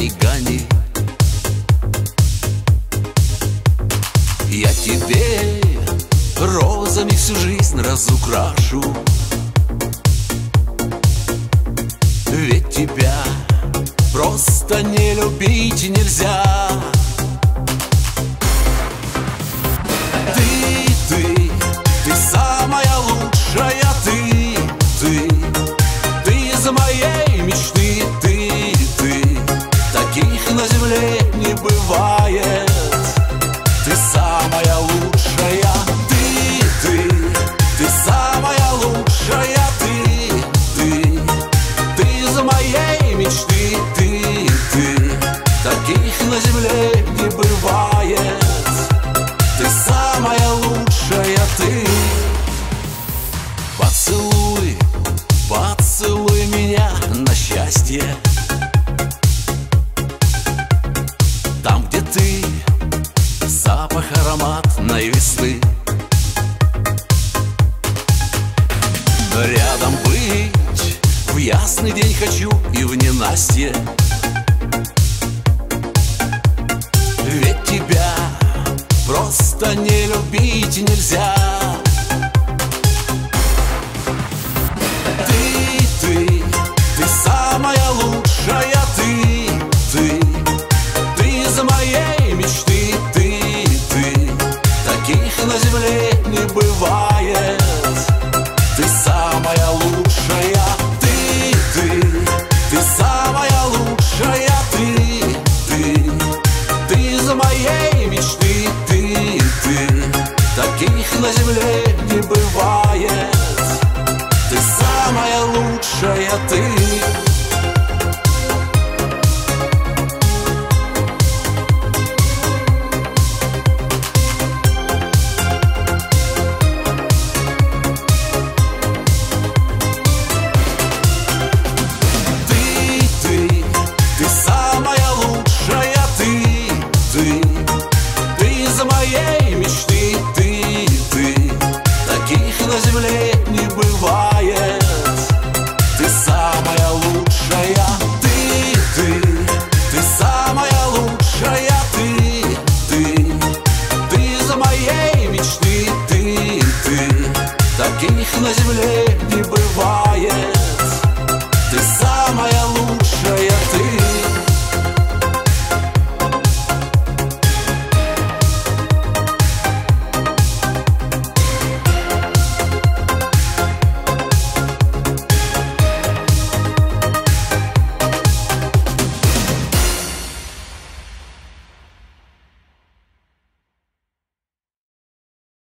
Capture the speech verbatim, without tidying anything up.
не гони. Я тебе розами всю жизнь разукрашу, ведь тебя просто не любить нельзя. Ты, ты, ты самая лучшая, ты, ты, ты из моей мечты, ты, ты, таких на земле не бывает. Ты самая лучшая, ты, ты, ты самая лучшая, ты, ты, ты из моей мечты, ты, ты, таких на земле не бывает. Ты самая лучшая, ты. Поцелуй, поцелуй меня на счастье, там, где ты, запах ароматной весны. Рядом быть в ясный день хочу и в ненастье, ведь тебя просто не любить нельзя. Ты, ты, ты самая лучшая,